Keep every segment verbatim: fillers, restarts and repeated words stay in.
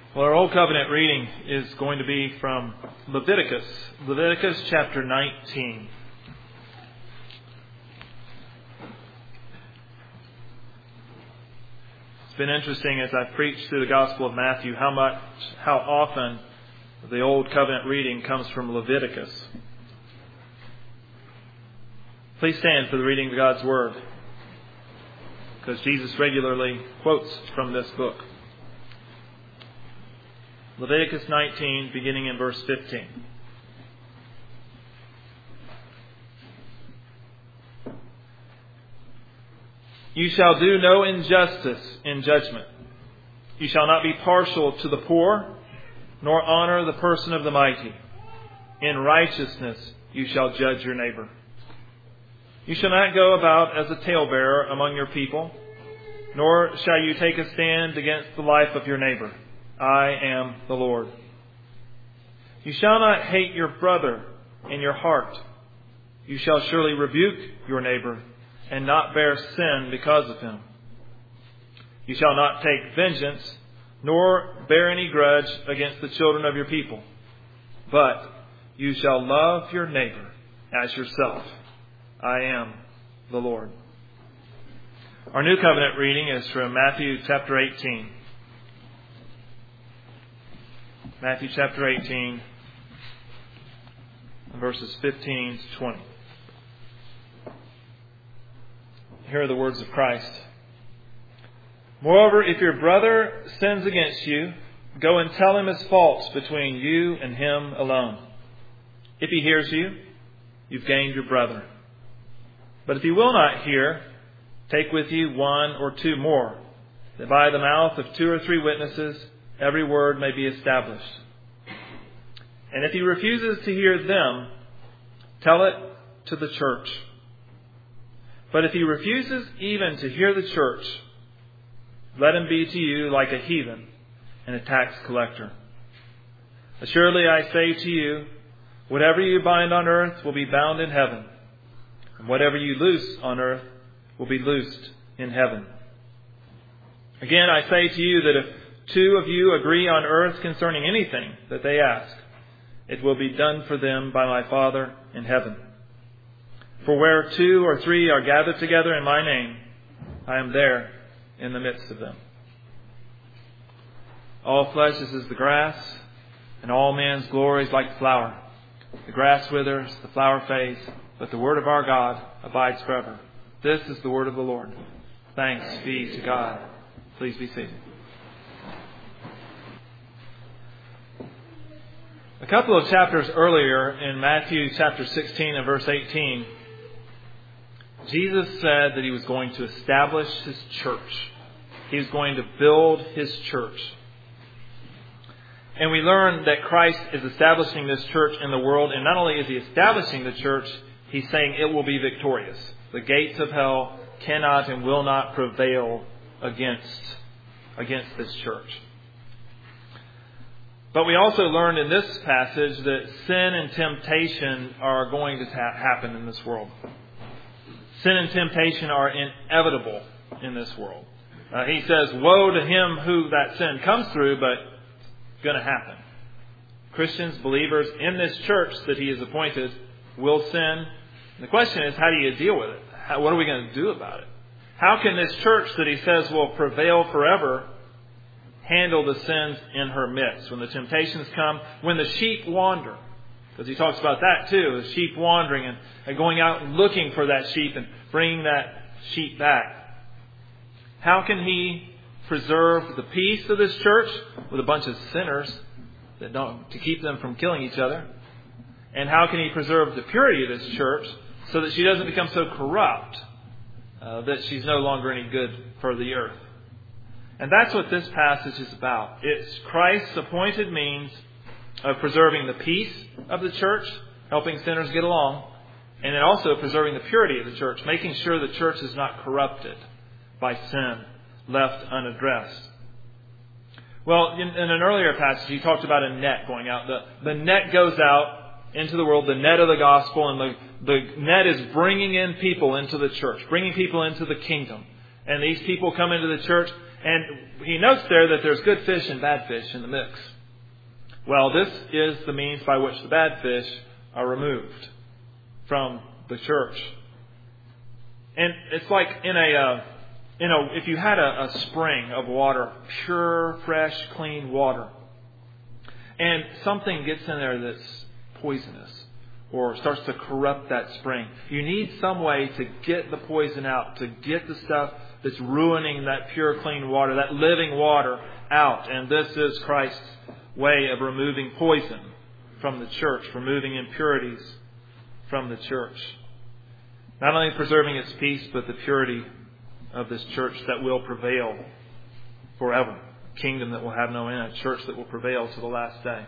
Well, our Old Covenant reading is going to be from Leviticus, Leviticus chapter nineteen. It's been interesting as I've preached through the Gospel of Matthew how much, how often the Old Covenant reading comes from Leviticus. Please stand for the reading of God's Word, because Jesus regularly quotes from this book. Leviticus nineteen, beginning in verse fifteen. You shall do no injustice in judgment. You shall not be partial to the poor, nor honor the person of the mighty. In righteousness you shall judge your neighbor. You shall not go about as a talebearer among your people, nor shall you take a stand against the life of your neighbor. I am the Lord. You shall not hate your brother in your heart. You shall surely rebuke your neighbor and not bear sin because of him. You shall not take vengeance, nor bear any grudge against the children of your people. But you shall love your neighbor as yourself. I am the Lord. Our New Covenant reading is from Matthew chapter eighteen. Matthew chapter eighteen, verses fifteen to twenty. Here are the words of Christ. Moreover, if your brother sins against you, go and tell him his faults between you and him alone. If he hears you, you've gained your brother. But if he will not hear, take with you one or two more, that by the mouth of two or three witnesses every word may be established. And if he refuses to hear them, tell it to the church. But if he refuses even to hear the church, let him be to you like a heathen and a tax collector. Assuredly, I say to you, whatever you bind on earth will be bound in heaven, and whatever you loose on earth will be loosed in heaven. Again, I say to you that if two of you agree on earth concerning anything that they ask, it will be done for them by my Father in heaven. For where two or three are gathered together in my name, I am there in the midst of them. All flesh is as the grass, and all man's glory is like the flower. The grass withers, the flower fades, but the word of our God abides forever. This is the word of the Lord. Thanks be to God. Please be seated. A couple of chapters earlier in Matthew chapter sixteen and verse eighteen, Jesus said that he was going to establish his church. He was going to build his church. And we learn that Christ is establishing this church in the world. And not only is he establishing the church, he's saying it will be victorious. The gates of hell cannot and will not prevail against, against this church. But we also learned in this passage that sin and temptation are going to ha- happen in this world. Sin and temptation are inevitable in this world. Uh, he says, woe to him who that sin comes through, but it's going to happen. Christians, believers in this church that he has appointed will sin. And the question is, how do you deal with it? How, what are we going to do about it? How can this church that he says will prevail forever handle the sins in her midst when the temptations come, when the sheep wander? Because he talks about that too, the sheep wandering and, and going out and looking for that sheep and bringing that sheep back. How can he preserve the peace of this church with a bunch of sinners that don't, to keep them from killing each other? And how can he preserve the purity of this church so that she doesn't become so corrupt uh, that she's no longer any good for the earth? And that's what this passage is about. It's Christ's appointed means of preserving the peace of the church, helping sinners get along, and then also preserving the purity of the church, making sure the church is not corrupted by sin, left unaddressed. Well, in, in an earlier passage, he talked about a net going out. The, the net goes out into the world, the net of the gospel, and the, the net is bringing in people into the church, bringing people into the kingdom. And these people come into the church, And he notes there that there's good fish and bad fish in the mix. Well, this is the means by which the bad fish are removed from the church. And it's like in a, uh, you know, if you had a, a spring of water, pure, fresh, clean water, and something gets in there that's poisonous or starts to corrupt that spring, you need some way to get the poison out, to get the stuff that's ruining that pure, clean water, that living water out. And this is Christ's way of removing poison from the church, removing impurities from the church. Not only preserving its peace, but the purity of this church that will prevail forever. A kingdom that will have no end. A church that will prevail to the last day.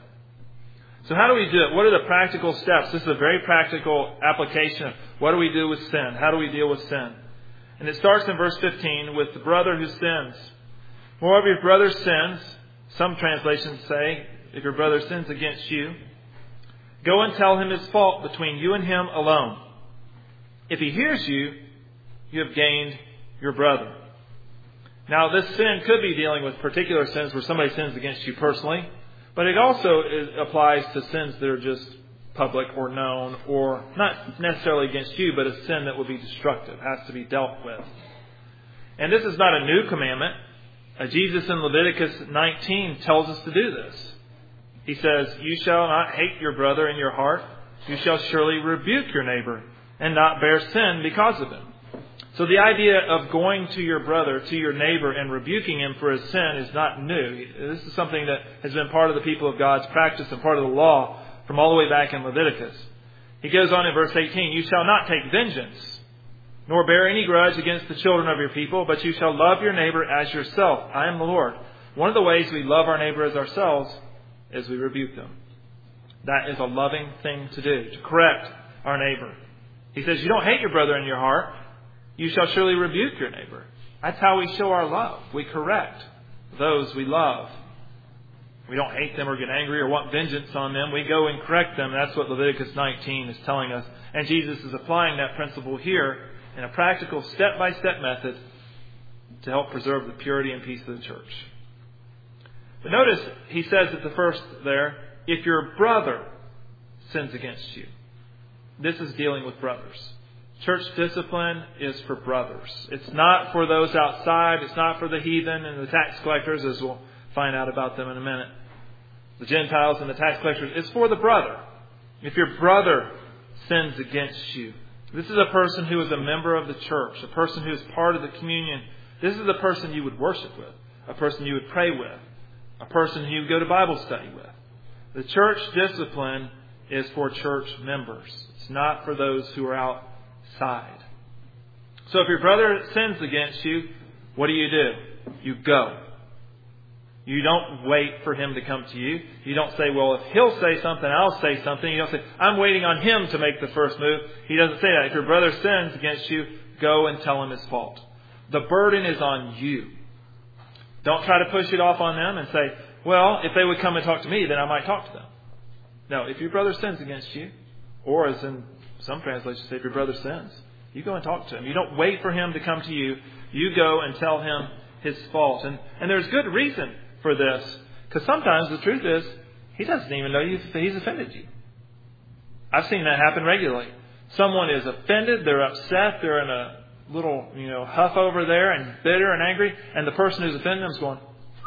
So how do we do it? What are the practical steps? This is a very practical application of what do we do with sin? How do we deal with sin? And it starts in verse fifteen with the brother who sins. Moreover, if your brother sins, some translations say, if your brother sins against you, go and tell him his fault between you and him alone. If he hears you, you have gained your brother. Now, this sin could be dealing with particular sins where somebody sins against you personally, but it also applies to sins that are just public or known, or not necessarily against you, but a sin that will be destructive, has to be dealt with. And this is not a new commandment. Uh, Jesus in Leviticus nineteen tells us to do this. He says, you shall not hate your brother in your heart. You shall surely rebuke your neighbor and not bear sin because of him. So the idea of going to your brother, to your neighbor, and rebuking him for his sin is not new. This is something that has been part of the people of God's practice and part of the law from all the way back in Leviticus. He goes on in verse eighteen, you shall not take vengeance, nor bear any grudge against the children of your people, but you shall love your neighbor as yourself. I am the Lord. One of the ways we love our neighbor as ourselves is we rebuke them. That is a loving thing to do, to correct our neighbor. He says, you don't hate your brother in your heart. You shall surely rebuke your neighbor. That's how we show our love. We correct those we love. We don't hate them or get angry or want vengeance on them. We go and correct them. That's what Leviticus nineteen is telling us. And Jesus is applying that principle here in a practical step-by-step method to help preserve the purity and peace of the church. But notice he says at the first there, if your brother sins against you. This is dealing with brothers. Church discipline is for brothers. It's not for those outside. It's not for the heathen and the tax collectors, as we'll find out about them in a minute. The Gentiles and the tax collectors. It's for the brother. If your brother sins against you. This is a person who is a member of the church. A person who is part of the communion. This is the person you would worship with. A person you would pray with. A person who you would go to Bible study with. The church discipline is for church members. It's not for those who are outside. So if your brother sins against you, what do you do? You go. You don't wait for him to come to you. You don't say, well, if he'll say something, I'll say something. You don't say, I'm waiting on him to make the first move. He doesn't say that. If your brother sins against you, go and tell him his fault. The burden is on you. Don't try to push it off on them and say, well, if they would come and talk to me, then I might talk to them. No, if your brother sins against you, or as in some translations say, if your brother sins, you go and talk to him. You don't wait for him to come to you. You go and tell him his fault. And, and there's good reason for this. Because sometimes the truth is, he doesn't even know you, he's offended you. I've seen that happen regularly. Someone is offended, they're upset, they're in a little, you know, huff over there and bitter and angry, and the person who's offended them is going,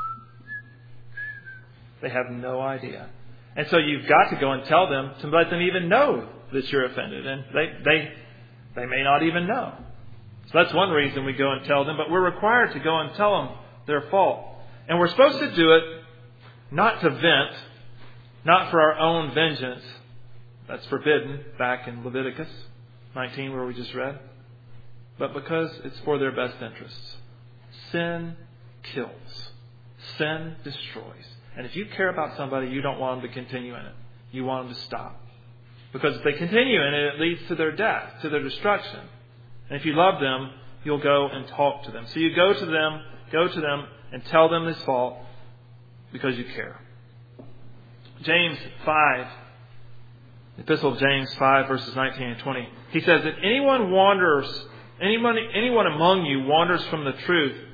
they have no idea. And so you've got to go and tell them to let them even know that you're offended. And they, they, they may not even know. So that's one reason we go and tell them, but we're required to go and tell them their fault. And we're supposed to do it not to vent, not for our own vengeance. That's forbidden back in Leviticus nineteen where we just read. But because it's for their best interests. Sin kills. Sin destroys. And if you care about somebody, you don't want them to continue in it. You want them to stop. Because if they continue in it, it leads to their death, to their destruction. And if you love them, you'll go and talk to them. So you go to them, go to them and tell them this fault because you care. James five, the Epistle of James five, verses nineteen and twenty. He says, if anyone wanders, anyone, anyone among you wanders from the truth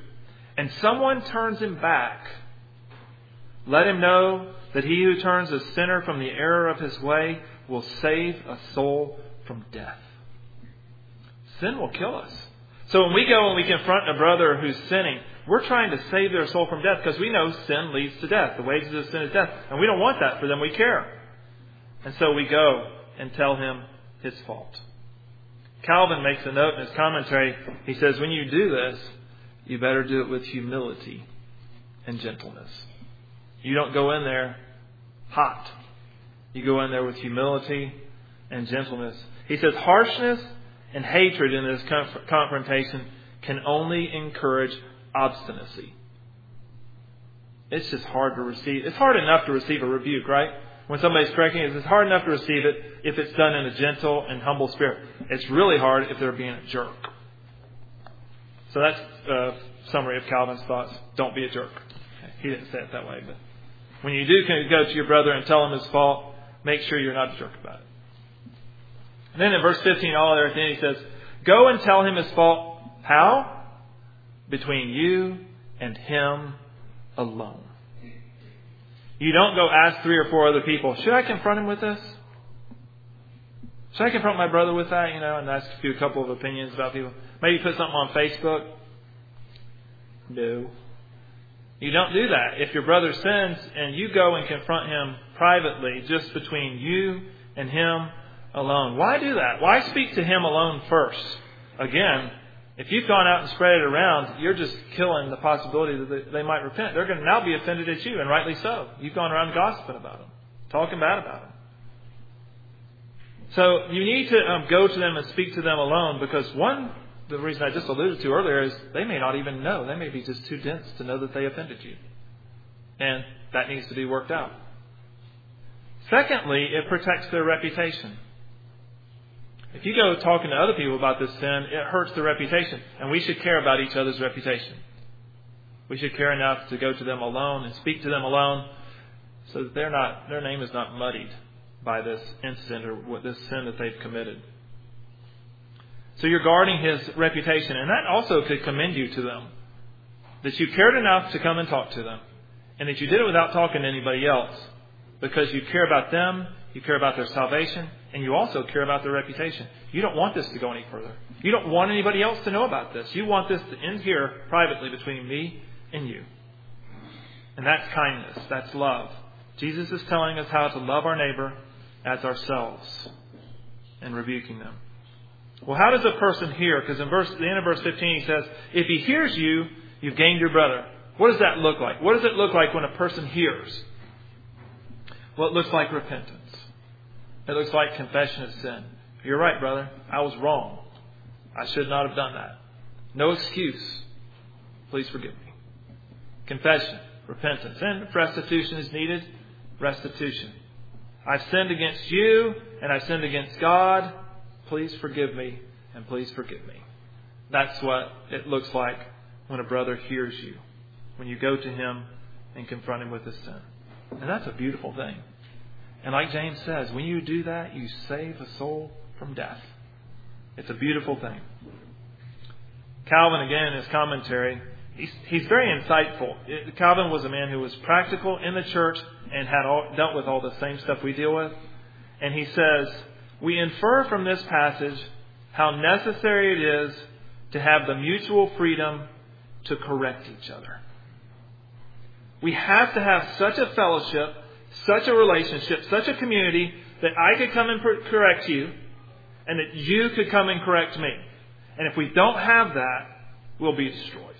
and someone turns him back, let him know that he who turns a sinner from the error of his way will save a soul from death. Sin will kill us. So when we go and we confront a brother who's sinning, we're trying to save their soul from death because we know sin leads to death. The wages of sin is death. And we don't want that for them. We care. And so we go and tell him his fault. Calvin makes a note in his commentary. He says, when you do this, you better do it with humility and gentleness. You don't go in there hot. You go in there with humility and gentleness. He says harshness and hatred in this conf- confrontation can only encourage obstinacy. It's just hard to receive. It's hard enough to receive a rebuke, right? When somebody's correcting it, it's hard enough to receive it if it's done in a gentle and humble spirit. It's really hard if they're being a jerk. So that's a summary of Calvin's thoughts. Don't be a jerk. He didn't say it that way, but when you do go to your brother and tell him his fault, make sure you're not a jerk about it. And then in verse fifteen, all there at the end, he says, go and tell him his fault. How? Between you and him alone. You don't go ask three or four other people, should I confront him with this? Should I confront my brother with that? You know, and ask a few couple of opinions about people. Maybe put something on Facebook. No. You don't do that. If your brother sins and you go and confront him privately, just between you and him alone. Why do that? Why speak to him alone first? Again, if you've gone out and spread it around, you're just killing the possibility that they might repent. They're going to now be offended at you, and rightly so. You've gone around gossiping about them, talking bad about them. So you need to um, go to them and speak to them alone, because one, the reason I just alluded to earlier is they may not even know. They may be just too dense to know that they offended you. And that needs to be worked out. Secondly, it protects their reputation. If you go talking to other people about this sin, it hurts their reputation. And we should care about each other's reputation. We should care enough to go to them alone and speak to them alone so that they're not, their name is not muddied by this incident or this sin that they've committed. So you're guarding his reputation. And that also could commend you to them. That you cared enough to come and talk to them. And that you did it without talking to anybody else. Because you care about them, you care about their salvation, and you also care about their reputation. You don't want this to go any further. You don't want anybody else to know about this. You want this to end here privately between me and you. And that's kindness. That's love. Jesus is telling us how to love our neighbor as ourselves and rebuking them. Well, how does a person hear? Because in verse, the end of verse fifteen he says, if he hears you, you've gained your brother. What does that look like? What does it look like when a person hears? Well, it looks like repentance. It looks like confession of sin. You're right, brother. I was wrong. I should not have done that. No excuse. Please forgive me. Confession, repentance. And if restitution is needed, restitution. I've sinned against you and I've sinned against God. Please forgive me and please forgive me. That's what it looks like when a brother hears you. When you go to him and confront him with his sin. And that's a beautiful thing. And like James says, when you do that, you save a soul from death. It's a beautiful thing. Calvin, again, in his commentary, he's, he's very insightful. It, Calvin was a man who was practical in the church and had all, dealt with all the same stuff we deal with. And he says, we infer from this passage how necessary it is to have the mutual freedom to correct each other. We have to have such a fellowship, such a relationship, such a community that I could come and correct you and that you could come and correct me. And if we don't have that, we'll be destroyed.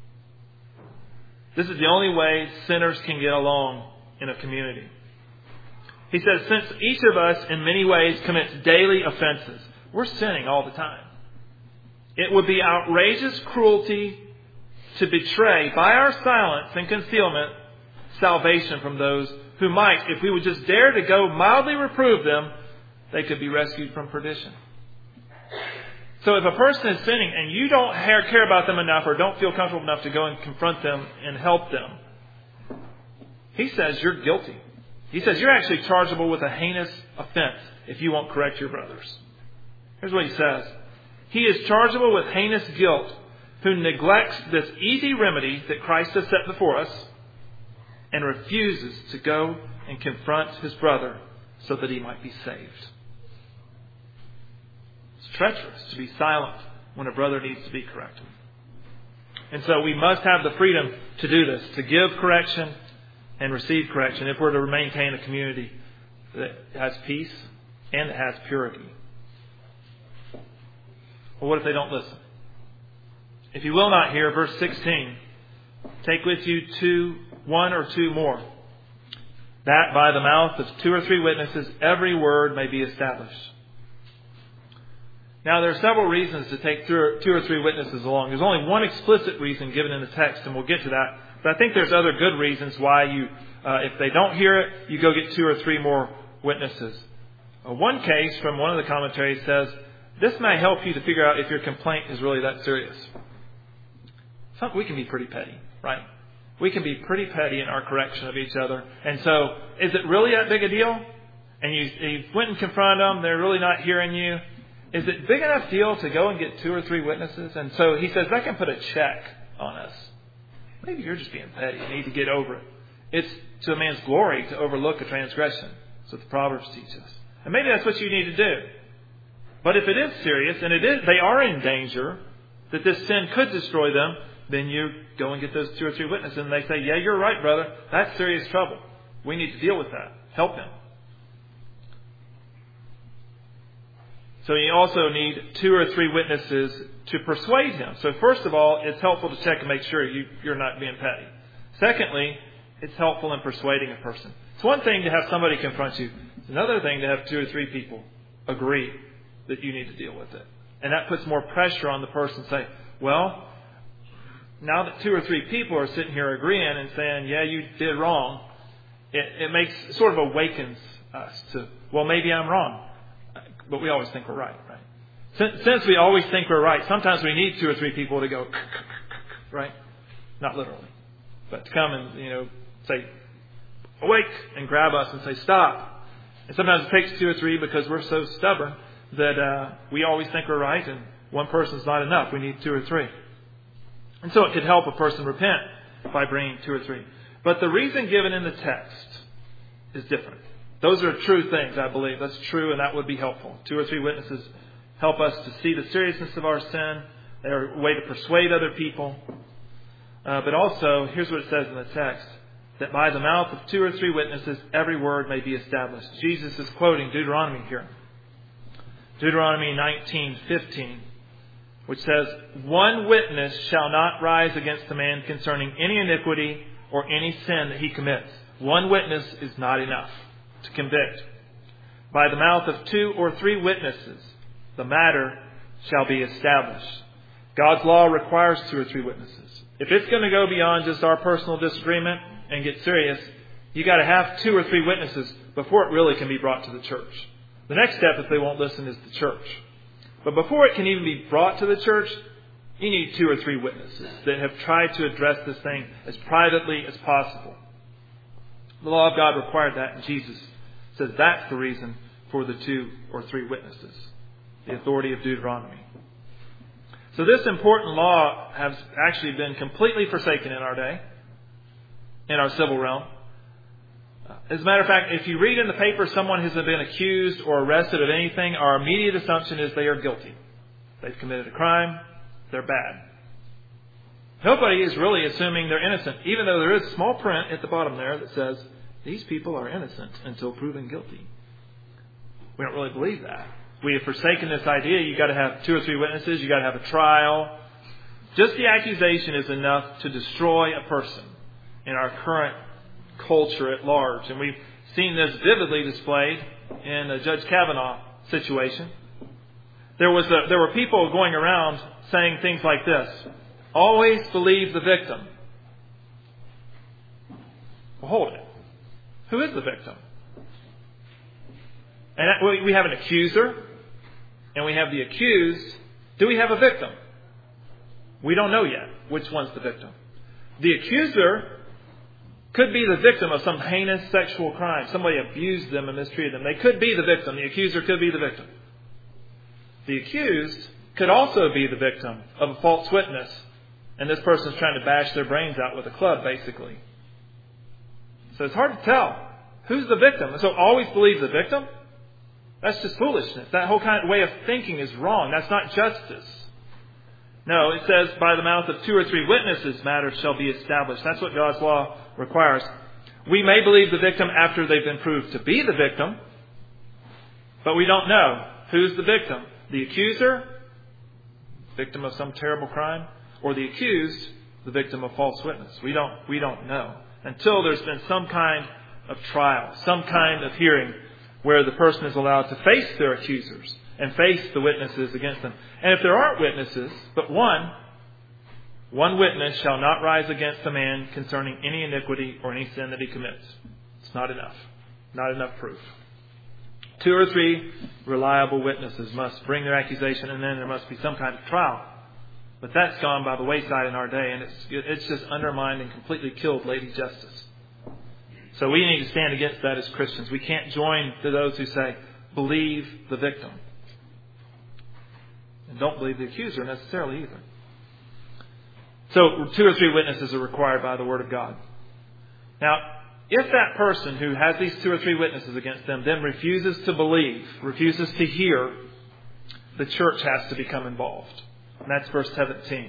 This is the only way sinners can get along in a community. He says, since each of us in many ways commits daily offenses, we're sinning all the time. It would be outrageous cruelty to betray by our silence and concealment salvation from those who might, if we would just dare to go mildly reprove them, they could be rescued from perdition. So if a person is sinning and you don't care about them enough or don't feel comfortable enough to go and confront them and help them, he says you're guilty. He says you're actually chargeable with a heinous offense if you won't correct your brothers. Here's what he says. He is chargeable with heinous guilt who neglects this easy remedy that Christ has set before us and refuses to go and confront his brother so that he might be saved. It's treacherous to be silent when a brother needs to be corrected. And so we must have the freedom to do this, to give correction and receive correction if we're to maintain a community that has peace and that has purity. Well, what if they don't listen? If you will not hear, verse sixteen, take with you two, one or two more, that by the mouth of two or three witnesses every word may be established. Now, there are several reasons to take two or three witnesses along. There's only one explicit reason given in the text, and we'll get to that. But I think there's other good reasons why you, uh, if they don't hear it, you go get two or three more witnesses. Uh, one case from one of the commentaries says, this may help you to figure out if your complaint is really that serious. Some, we can be pretty petty, right? We can be pretty petty in our correction of each other. And so, is it really that big a deal? And you, you went and confronted them, they're really not hearing you. Is it big enough deal to go and get two or three witnesses? And so he says that can put a check on us. Maybe you're just being petty. You need to get over it. It's to a man's glory to overlook a transgression. That's what the Proverbs teach us. And maybe that's what you need to do. But if it is serious, and it is, they are in danger, that this sin could destroy them, then you go and get those two or three witnesses, and they say, yeah, you're right, brother. That's serious trouble. We need to deal with that. Help him. So you also need two or three witnesses to persuade him. So first of all, it's helpful to check and make sure you, you're not being petty. Secondly, it's helpful in persuading a person. It's one thing to have somebody confront you. It's another thing to have two or three people agree that you need to deal with it. And that puts more pressure on the person to say, well, now that two or three people are sitting here agreeing and saying, yeah, you did wrong, it, it makes, sort of awakens us to, well, maybe I'm wrong. But we always think we're right, right? Since, since we always think we're right, sometimes we need two or three people to go, right? Not literally. But to come and, you know, say, awake, and grab us and say, stop. And sometimes it takes two or three because we're so stubborn that uh, we always think we're right and one person's not enough. We need two or three. And so it could help a person repent by bringing two or three. But the reason given in the text is different. Those are true things, I believe. That's true, and that would be helpful. Two or three witnesses help us to see the seriousness of our sin. They're a way to persuade other people. Uh, but also, here's what it says in the text, that by the mouth of two or three witnesses, every word may be established. Jesus is quoting Deuteronomy here. Deuteronomy nineteen fifteen, which says, one witness shall not rise against a man concerning any iniquity or any sin that he commits. One witness is not enough to convict. By the mouth of two or three witnesses, the matter shall be established. God's law requires two or three witnesses. If it's going to go beyond just our personal disagreement and get serious, you got to have two or three witnesses before it really can be brought to the church. The next step, if they won't listen, is the church. But before it can even be brought to the church, you need two or three witnesses that have tried to address this thing as privately as possible. The law of God required that, and Jesus says that's the reason for the two or three witnesses, the authority of Deuteronomy. So this important law has actually been completely forsaken in our day, in our civil realm. As a matter of fact, if you read in the paper someone has been accused or arrested of anything, our immediate assumption is they are guilty. They've committed a crime. They're bad. Nobody is really assuming they're innocent, even though there is small print at the bottom there that says, these people are innocent until proven guilty. We don't really believe that. We have forsaken this idea. You've got to have two or three witnesses. You've got to have a trial. Just the accusation is enough to destroy a person in our current culture at large. And we've seen this vividly displayed in the Judge Kavanaugh situation. There was a, there were people going around saying things like this: always believe the victim. Well, hold it. Who is the victim? And we have an accuser, and we have the accused. Do we have a victim? We don't know yet which one's the victim. The accuser could be the victim of some heinous sexual crime. Somebody abused them and mistreated them. They could be the victim. The accuser could be the victim. The accused could also be the victim of a false witness And this person's trying to bash their brains out with a club, basically. So it's hard to tell. Who's the victim? So always believe the victim? That's just foolishness. That whole kind of way of thinking is wrong. That's not justice. No, it says, by the mouth of two or three witnesses, matters shall be established. That's what God's law requires. We may believe the victim after they've been proved to be the victim, but we don't know who's the victim. The accuser, victim of some terrible crime, or the accused, the victim of false witness. We don't, we don't know until there's been some kind of trial, some kind of hearing where the person is allowed to face their accusers and face the witnesses against them. And if there aren't witnesses, but one, one witness shall not rise against a man concerning any iniquity or any sin that he commits. It's not enough. Not enough proof. Two or three reliable witnesses must bring their accusation, and then there must be some kind of trial. But that's gone by the wayside in our day, and it's it's just undermined and completely killed Lady Justice. So we need to stand against that as Christians. We can't join to those who say, believe the victim. And don't believe the accuser necessarily either. So two or three witnesses are required by the Word of God. Now, if that person who has these two or three witnesses against them then refuses to believe, refuses to hear, the church has to become involved. And that's verse seventeen.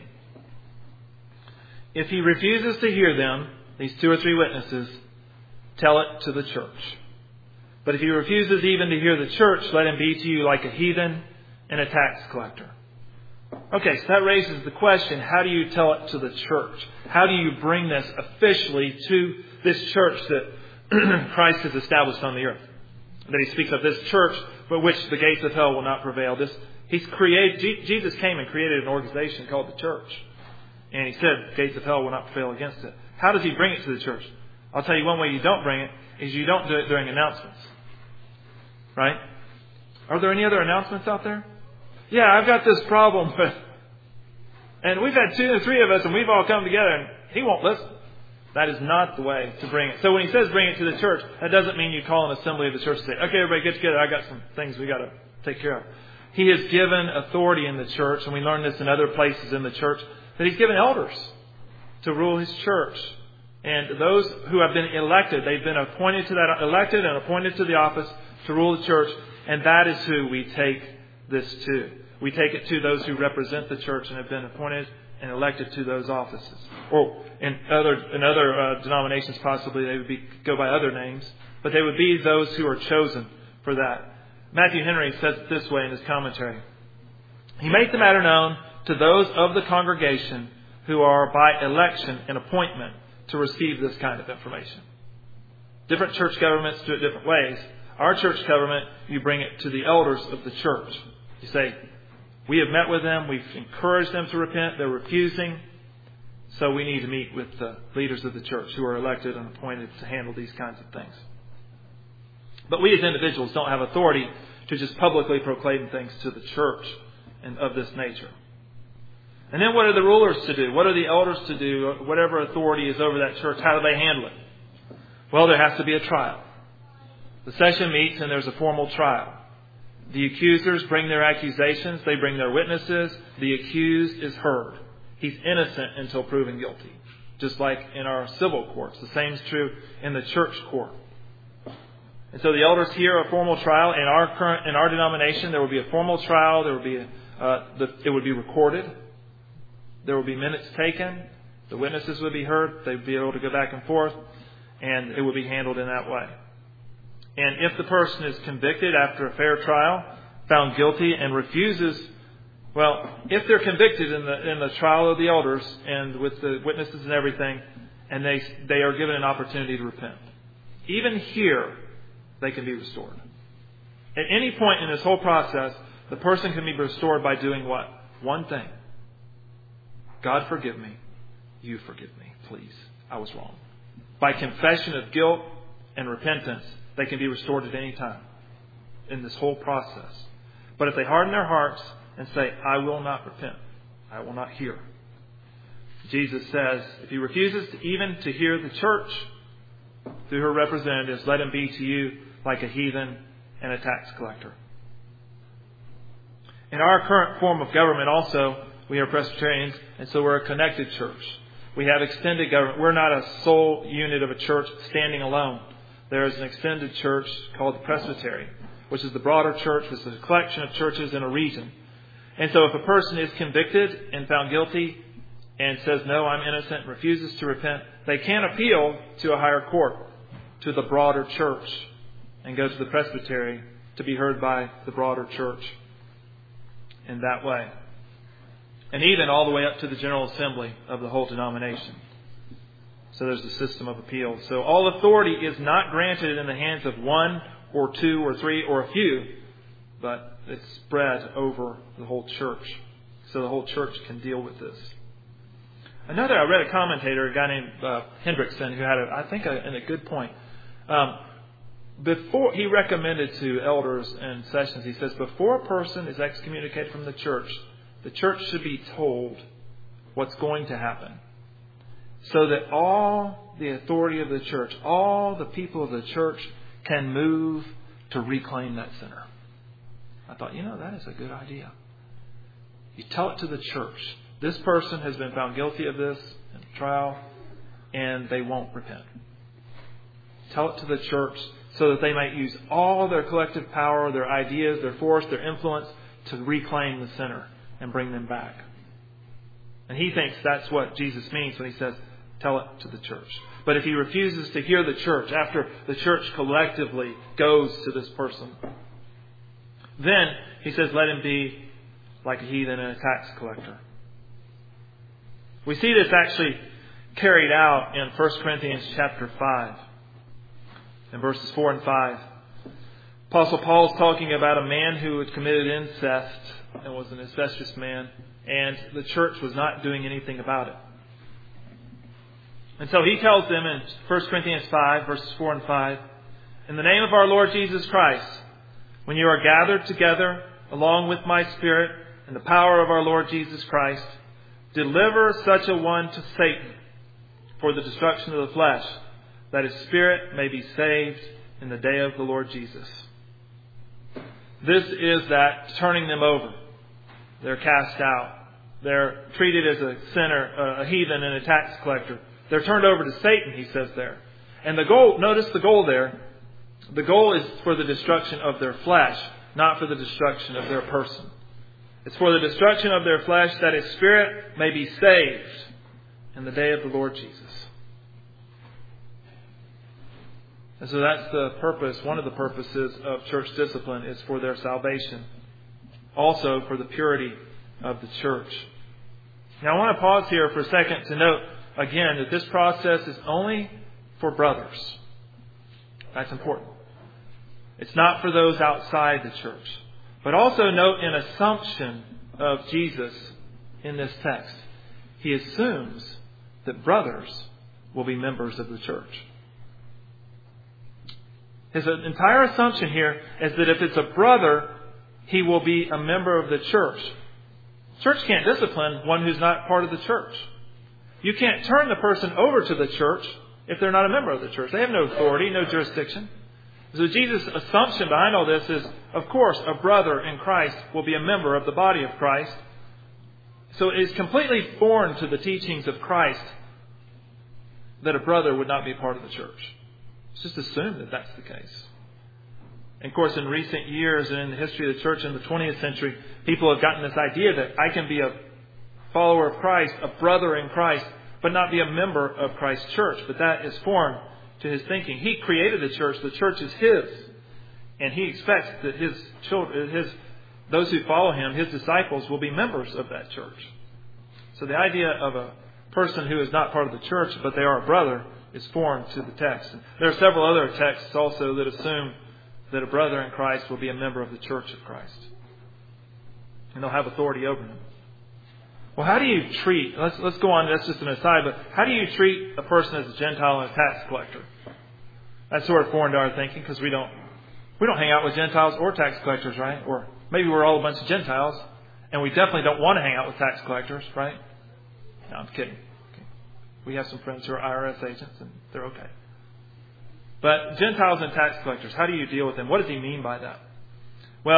If he refuses to hear them, these two or three witnesses, tell it to the church. But if he refuses even to hear the church, let him be to you like a heathen and a tax collector. Okay, so that raises the question, how do you tell it to the church? How do you bring this officially to this church that Christ has established on the earth? That he speaks of this church, but which the gates of hell will not prevail. This He's created. Jesus came and created an organization called the church. And he said, gates of hell will not prevail against it. How does he bring it to the church? I'll tell you one way you don't bring it is you don't do it during announcements. Right? Are there any other announcements out there? Yeah, I've got this problem with... And we've had two or three of us and we've all come together and he won't listen. That is not the way to bring it. So when he says bring it to the church, that doesn't mean you call an assembly of the church and say, okay, everybody get together. I got some things we got to take care of. He has given authority in the church, and we learn this in other places in the church, that he's given elders to rule his church. And those who have been elected, they've been appointed to that, elected and appointed to the office to rule the church. And that is who we take this to. We take it to those who represent the church and have been appointed and elected to those offices. Or in other in other uh, denominations, possibly they would be go by other names, but they would be those who are chosen for that. Matthew Henry says it this way in his commentary. He made the matter known to those of the congregation who are by election and appointment to receive this kind of information. Different church governments do it different ways. Our church government, you bring it to the elders of the church. You say, we have met with them, we've encouraged them to repent, they're refusing, so we need to meet with the leaders of the church who are elected and appointed to handle these kinds of things. But we as individuals don't have authority to just publicly proclaim things to the church and of this nature. And then what are the rulers to do? What are the elders to do? Whatever authority is over that church, how do they handle it? Well, there has to be a trial. The session meets and there's a formal trial. The accusers bring their accusations. They bring their witnesses. The accused is heard. He's innocent until proven guilty. Just like in our civil courts. The same is true in the church court. And so the elders hear a formal trial. In our current, in our denomination, there will be a formal trial. There will be, a, uh, the, it would be recorded. There will be minutes taken. The witnesses would be heard. They'd be able to go back and forth, and it would be handled in that way. And if the person is convicted after a fair trial, found guilty, and refuses, well, if they're convicted in the in the trial of the elders and with the witnesses and everything, and they they are given an opportunity to repent, even here, they can be restored. At any point in this whole process, the person can be restored by doing what? One thing. God, forgive me. You forgive me, please. I was wrong. By confession of guilt and repentance, they can be restored at any time in this whole process. But if they harden their hearts and say, I will not repent, I will not hear, Jesus says, if he refuses to even to hear the church through her representatives, let him be to you like a heathen and a tax collector. In our current form of government also, We are Presbyterians, and so we're a connected church. We have extended government. We're not a sole unit of a church standing alone. There is an extended church called the Presbytery, which is the broader church, which is a collection of churches in a region. And so if a person is convicted and found guilty and says, no, I'm innocent, refuses to repent, they can appeal to a higher court, to the broader church, and go to the Presbytery to be heard by the broader church in that way. And even all the way up to the General Assembly of the whole denomination. So there's a system of appeal. So all authority is not granted in the hands of one or two or three or a few, but it's spread over the whole church. So the whole church can deal with this. Another, I read a commentator, a guy named uh, Hendrickson, who had, a, I think, a, a good point. Um, before he recommended to elders and sessions, he says, before a person is excommunicated from the church, the church should be told what's going to happen, so that all the authority of the church, all the people of the church can move to reclaim that sinner. I thought, you know, that is a good idea. You tell it to the church. This person has been found guilty of this in trial, and they won't repent. Tell it to the church so that they might use all their collective power, their ideas, their force, their influence to reclaim the sinner and bring them back. And he thinks that's what Jesus means when he says, tell it to the church. But if he refuses to hear the church after the church collectively goes to this person, then he says, let him be like a heathen and a tax collector. We see this actually carried out in First Corinthians chapter five, in verses four and five. Apostle Paul is talking about a man who had committed incest and was an incestuous man, and the church was not doing anything about it. And so he tells them in First Corinthians five, verses four and five, in the name of our Lord Jesus Christ, when you are gathered together along with my Spirit and the power of our Lord Jesus Christ, deliver such a one to Satan for the destruction of the flesh, that his spirit may be saved in the day of the Lord Jesus. This is that turning them over. They're cast out. They're treated as a sinner, a heathen, and a tax collector. They're turned over to Satan, he says there. And the goal, notice the goal there. The goal is for the destruction of their flesh, not for the destruction of their person. It's for the destruction of their flesh, that his spirit may be saved in the day of the Lord Jesus. And so that's the purpose, one of the purposes of church discipline is for their salvation. Also for the purity of the church. Now I want to pause here for a second to note again that this process is only for brothers. That's important. It's not for those outside the church. But also note an assumption of Jesus in this text. He assumes that brothers will be members of the church. His entire assumption here is that if it's a brother, he will be a member of the church. Church can't discipline one who's not part of the church. You can't turn the person over to the church if they're not a member of the church. They have no authority, no jurisdiction. So Jesus' assumption behind all this is, of course, a brother in Christ will be a member of the body of Christ. So it is completely foreign to the teachings of Christ that a brother would not be part of the church. It's just assumed that that's the case. And of course, in recent years and in the history of the church in the twentieth century, people have gotten this idea that I can be a follower of Christ, a brother in Christ, but not be a member of Christ's church. But that is foreign to his thinking. He created the church. The church is his. And he expects that his children, his, those who follow him, his disciples, will be members of that church. So the idea of a person who is not part of the church, but they are a brother, is foreign to the text. And there are several other texts also that assume that a brother in Christ will be a member of the church of Christ. And they'll have authority over him. Well, how do you treat, let's let's go on, that's just an aside, but how do you treat a person as a Gentile and a tax collector? That's sort of foreign to our thinking because we don't we don't hang out with Gentiles or tax collectors, right? Or maybe we're all a bunch of Gentiles and we definitely don't want to hang out with tax collectors, right? No, I'm kidding. Okay. We have some friends who are I R S agents and they're okay. But Gentiles and tax collectors, how do you deal with them? What does he mean by that? Well,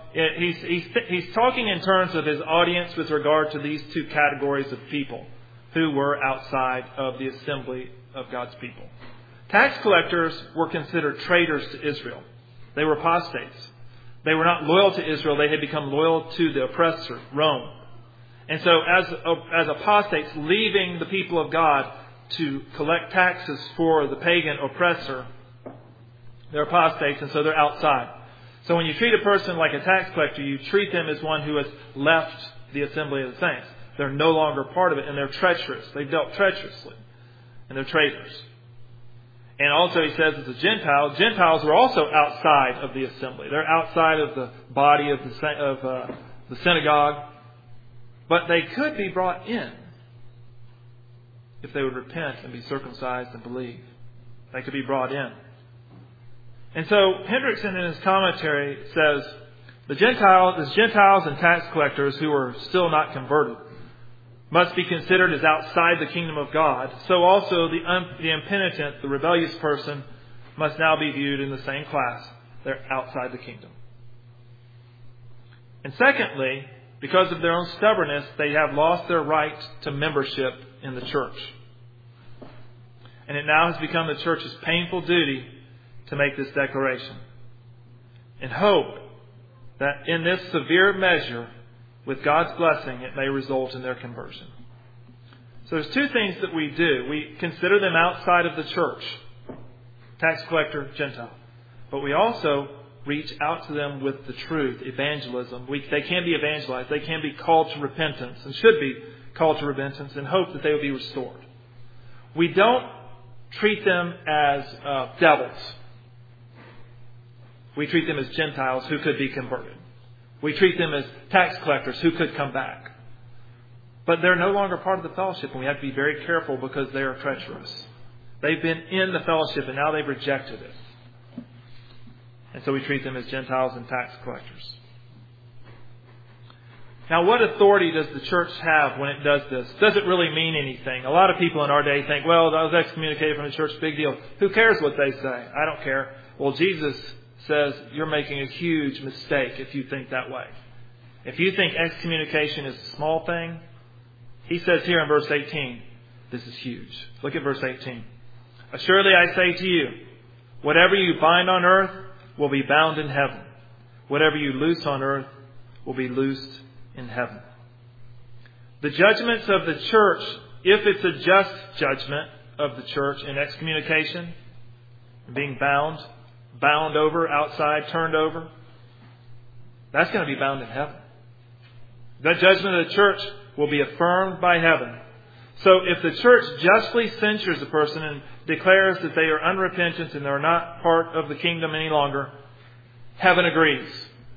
he's, he's, he's talking in terms of his audience with regard to these two categories of people who were outside of the assembly of God's people. Tax collectors were considered traitors to Israel. They were apostates. They were not loyal to Israel. They had become loyal to the oppressor, Rome. And so as, as apostates leaving the people of God to collect taxes for the pagan oppressor, they're apostates, and so they're outside. So when you treat a person like a tax collector, you treat them as one who has left the assembly of the saints. They're no longer part of it, and they're treacherous. They dealt treacherously, and they're traitors. And also he says as a Gentile, Gentiles were also outside of the assembly. They're outside of the body of the, of, uh, the synagogue. But they could be brought in if they would repent and be circumcised and believe. They could be brought in. And so Hendrickson in his commentary says, the Gentiles, the Gentiles and tax collectors who are still not converted must be considered as outside the kingdom of God. So also the, un, the impenitent, the rebellious person, must now be viewed in the same class. They're outside the kingdom. And secondly, because of their own stubbornness, they have lost their right to membership in the church. And it now has become the church's painful duty to make this declaration, and hope that in this severe measure, with God's blessing, it may result in their conversion. So there's two things that we do. We consider them outside of the church, tax collector, Gentile. But we also reach out to them with the truth, evangelism. We, they can be evangelized. They can be called to repentance and should be called to repentance and hope that they will be restored. We don't treat them as uh, devils. We treat them as Gentiles who could be converted. We treat them as tax collectors who could come back. But they're no longer part of the fellowship, and we have to be very careful because they are treacherous. They've been in the fellowship, and now they've rejected it. And so we treat them as Gentiles and tax collectors. Now, what authority does the church have when it does this? Does it really mean anything? A lot of people in our day think, well, I was excommunicated from the church, big deal. Who cares what they say? I don't care. Well, Jesus says you're making a huge mistake if you think that way. If you think excommunication is a small thing, he says here in verse eighteen, this is huge. Look at verse eighteen. Assuredly I say to you, whatever you bind on earth will be bound in heaven. Whatever you loose on earth will be loosed in heaven. The judgments of the church, if it's a just judgment of the church in excommunication, being bound, bound over, outside, turned over, that's going to be bound in heaven. That judgment of the church will be affirmed by heaven. So if the church justly censures a person and declares that they are unrepentant and they're not part of the kingdom any longer, heaven agrees.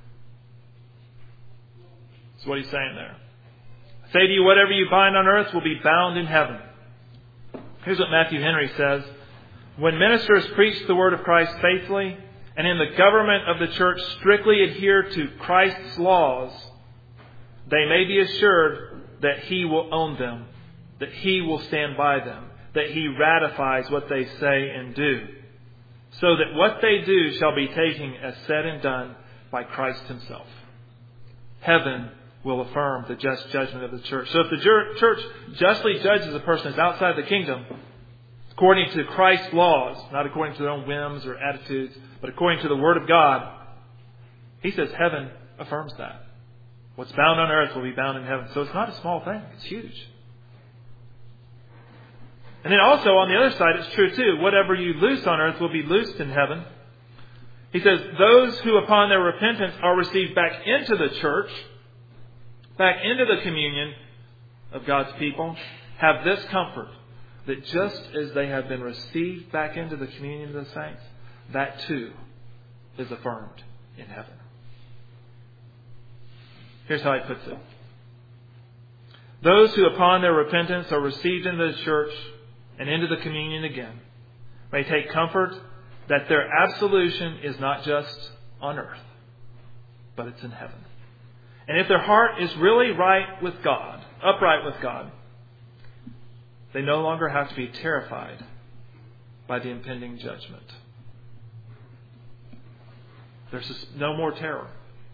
That's what he's saying there. I say to you, whatever you bind on earth will be bound in heaven. Here's what Matthew Henry says. When ministers preach the word of Christ faithfully and in the government of the church strictly adhere to Christ's laws, they may be assured that He will own them, that He will stand by them, that He ratifies what they say and do, so that what they do shall be taken as said and done by Christ Himself. Heaven will affirm the just judgment of the church. So if the church justly judges a person as outside the kingdom, according to Christ's laws, not according to their own whims or attitudes, but according to the Word of God, He says heaven affirms that. What's bound on earth will be bound in heaven. So it's not a small thing. It's huge. And then also on the other side, it's true too. Whatever you loose on earth will be loosed in heaven. He says, those who upon their repentance are received back into the church, back into the communion of God's people, have this comfort, that just as they have been received back into the communion of the saints, that too is affirmed in heaven. Here's how he puts it. Those who upon their repentance are received into the church and into the communion again may take comfort that their absolution is not just on earth, but it's in heaven. And if their heart is really right with God, upright with God, they no longer have to be terrified by the impending judgment. There's no more terror.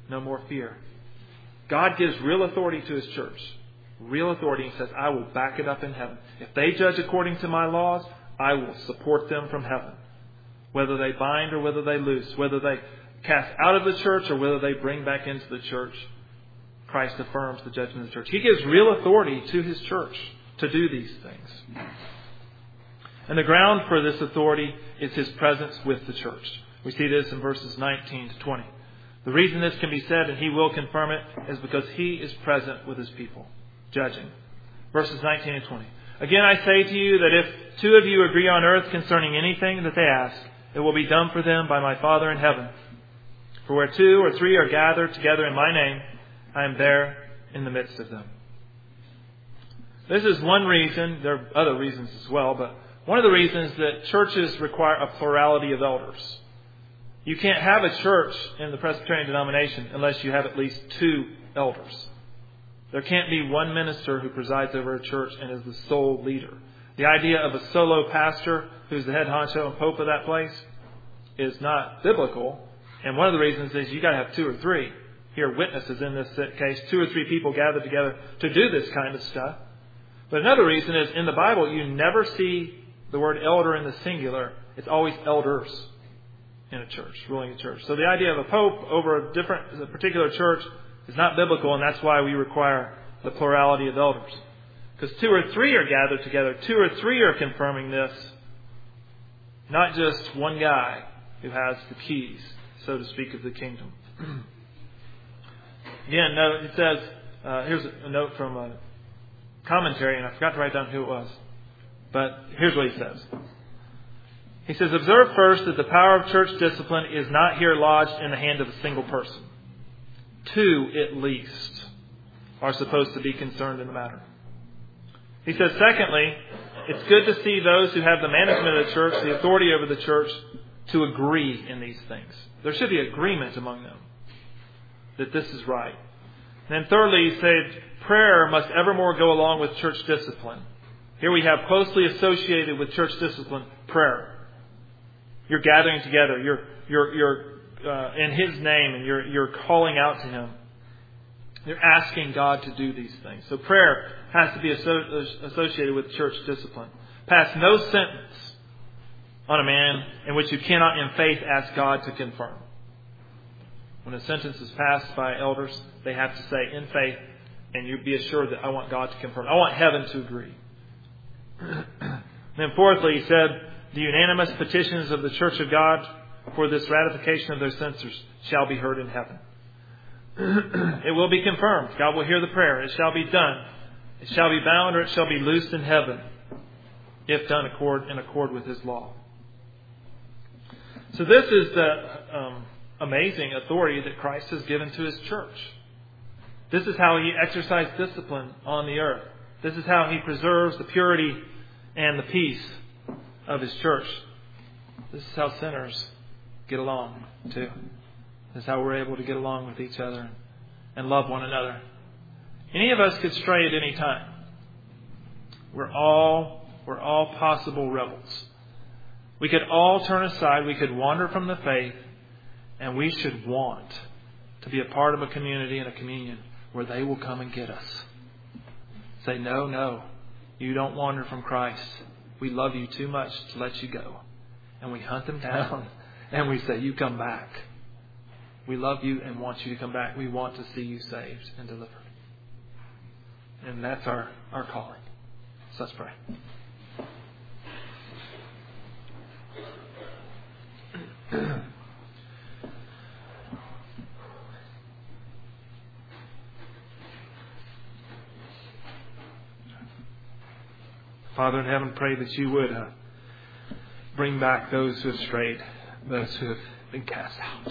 no more fear. God gives real authority to His church. Real authority. He says, I will back it up in heaven. If they judge according to my laws, I will support them from heaven. Whether they bind or whether they loose, whether they cast out of the church or whether they bring back into the church, Christ affirms the judgment of the church. He gives real authority to His church to do these things. And the ground for this authority is His presence with the church. We see this in verses nineteen to twenty. The reason this can be said, and He will confirm it, is because He is present with His people, judging. Verses nineteen and twenty. Again, I say to you that if two of you agree on earth concerning anything that they ask, it will be done for them by my Father in heaven. For where two or three are gathered together in my name, I am there in the midst of them. This is one reason. There are other reasons as well, but one of the reasons that churches require a plurality of elders. You can't have a church in the Presbyterian denomination unless you have at least two elders. There can't be one minister who presides over a church and is the sole leader. The idea of a solo pastor who's the head honcho and pope of that place is not biblical. And one of the reasons is you got to have two or three. Here, witnesses in this case, two or three people gathered together to do this kind of stuff. But another reason is in the Bible, you never see the word elder in the singular. It's always elders in a church, ruling a church. So the idea of a pope over a different, a particular church is not biblical, and that's why we require the plurality of elders. Because two or three are gathered together. Two or three are confirming this. Not just one guy who has the keys, so to speak, of the kingdom. Again, no, it says, uh, here's a note from a commentary, and I forgot to write down who it was. But here's what he says. He says, observe first that the power of church discipline is not here lodged in the hand of a single person. Two, at least, are supposed to be concerned in the matter. He says, secondly, it's good to see those who have the management of the church, the authority over the church, to agree in these things. There should be agreement among them that this is right. And then thirdly, he said, prayer must evermore go along with church discipline. Here we have closely associated with church discipline, prayer. You're gathering together. You're you're you're uh, in His name, and you're you're calling out to Him. You're asking God to do these things. So prayer has to be asso- associated with church discipline. Pass no sentence on a man in which you cannot, in faith, ask God to confirm. When a sentence is passed by elders, they have to say in faith, and you be assured that I want God to confirm. I want heaven to agree. Then fourthly, he said, the unanimous petitions of the Church of God for this ratification of their censors shall be heard in heaven. It will be confirmed. God will hear the prayer. It shall be done. It shall be bound or it shall be loosed in heaven, if done accord, in accord with His law. So this is the um, amazing authority that Christ has given to His church. This is how He exercised discipline on the earth. This is how He preserves the purity and the peace of His church. This is how sinners get along too. This is how we're able to get along with each other and love one another. Any of us could stray at any time. We're all we're all possible rebels. We could all turn aside. We could wander from the faith, and we should want to be a part of a community and a communion where they will come and get us. Say, no, no, you don't wander from Christ. We love you too much to let you go. And we hunt them down and we say, you come back. We love you and want you to come back. We want to see you saved and delivered. And that's our, our calling. So let's pray. Father in heaven, pray that you would uh, bring back those who have strayed, those who have been cast out.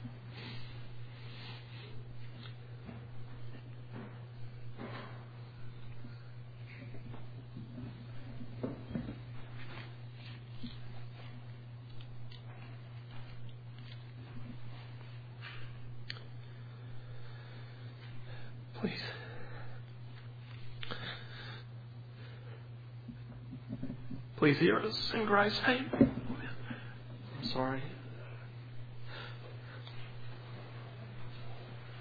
Please. Please hear us in Christ's name. I'm sorry.